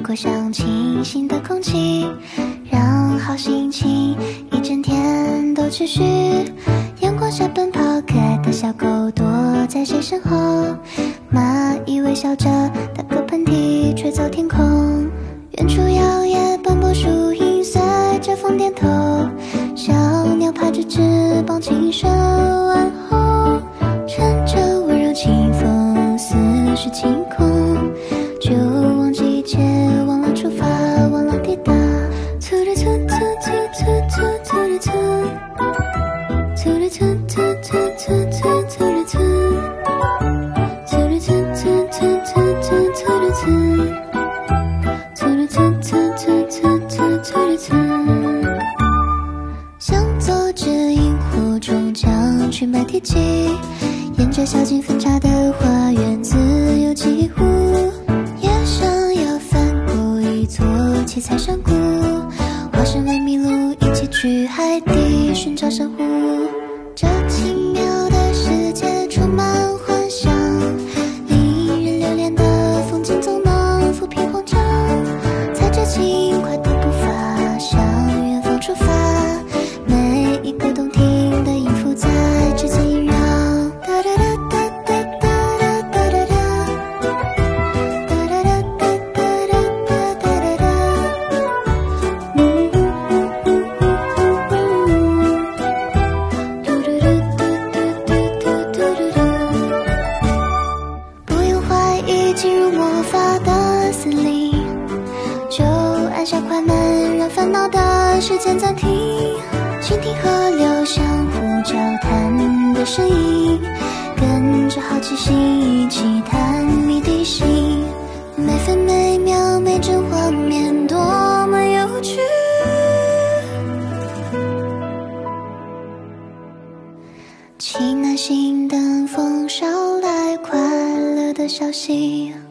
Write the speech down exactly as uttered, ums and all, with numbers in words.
过上清新的空气，让好心情一整天都持续。阳光下奔跑，可爱的小狗躲在谁身后？蚂蚁微笑着打个喷嚏，吹走天空。远处摇曳斑驳树影，随着风点头。小鸟拍着翅膀，轻声问候。乘着温柔清风，思绪清空，就忘记一切，忘了出发，忘了抵达。突突突突突突突突突，突突突突突突突突突，突突突突突突突突突。向左指引湖中将去买铁骑，沿着小径分岔的花园自由起舞。也想要翻过一座七彩山谷，化身为麋鹿一起去海底寻找珊瑚。这奇妙的世界充满幻想，令人留恋的风景总能抚平慌张。踩着轻快的步伐向远方出发，每一个动听的音符在指尖萦绕。哒哒哒哒哒哒哒哒哒哒，哒哒哒哒哒哒哒哒哒。嗯嗯嗯嗯嗯嗯，嘟嘟嘟嘟嘟嘟嘟嘟嘟。不用怀疑，进入魔法的森林，就按下快门，让烦恼的时间暂停。倾听河流相互交谈的声音，跟着好奇心一起探谜底细。每分每秒每帧画面多么有趣，期待新灯风捎来快乐的消息。